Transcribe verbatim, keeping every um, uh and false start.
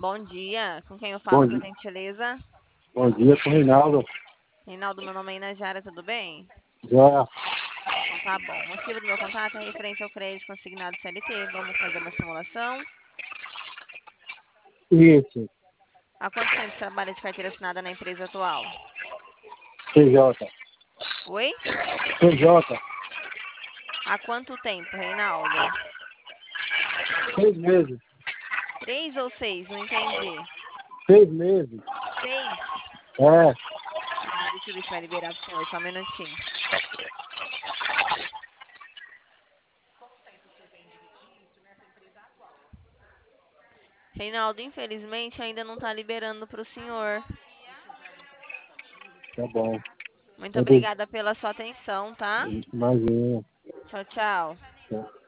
Bom dia, com quem eu Bom falo, por dia, gentileza? bom dia, com o Reinaldo. Reinaldo, meu nome é Inajara, tudo bem? Já, Então tá bom. O motivo do meu contato é referente ao crédito consignado C L T. Vamos fazer uma simulação. isso, Há quanto tempo você trabalha de carteira assinada na empresa atual? P J. Oi? P J, Há quanto tempo, Reinaldo? seis meses. Três ou seis? Não entendi. Seis meses. Seis? É, Ah, deixa eu ver se vai liberar pro senhor, só um minutinho. Reinaldo, infelizmente ainda não está liberando para o senhor. tá bom. Muito Eu dei- obrigada pela sua atenção, tá? Imagina. Tchau, tchau. Tá.